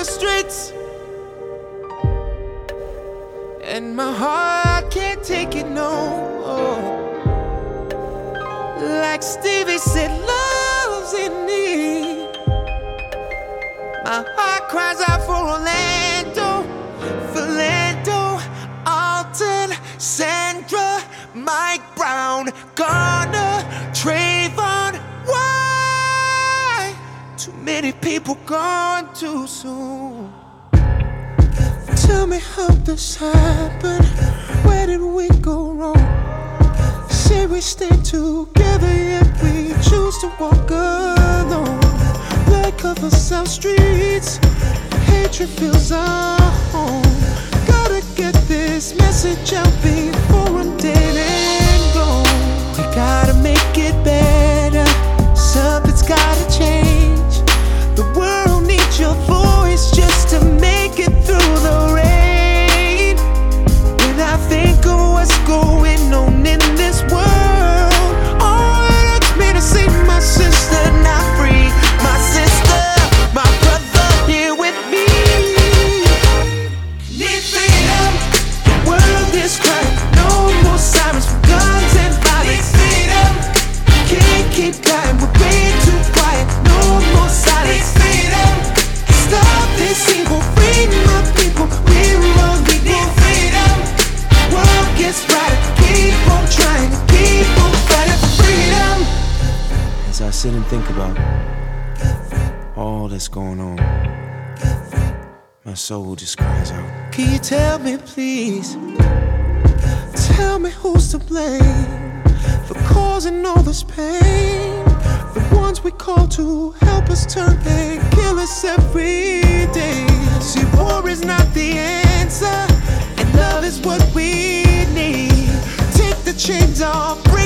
the streets, and my heart can't take it no more. Like Stevie said, love's in need. My heart cries out for Orlando, Philando, Alton, Sandra, Mike Brown, Garner, Trayvon. Why too many people gone too soon? Tell me how this happened. Where did we go wrong? Say we stay together, yet we choose to walk alone. Blood covers our streets, hatred fills our home. Gotta get this message out before I'm dead and gone. We gotta make it better, something's gotta change. The world needs your voice just to make it through the rain. When I think of what's going on in this world, oh, it hurts me to see my sister not free. My sister, my brother here with me. Need freedom, the world is crying. No more sirens from guns and violence. Need freedom, can't keep dying, we're way too quiet. No more silence. Need freedom, stop this evil, free my people. We're all equal. Need freedom, world gets brighter. Keep on trying, keep on fighting for freedom. As I sit and think about all that's going on, my soul just cries out. Can you tell me, please? Tell me who's to blame for causing all this pain? The ones we call to help us turn and kill us every day. See, war is not the answer, and love is what we need. Take the chains off.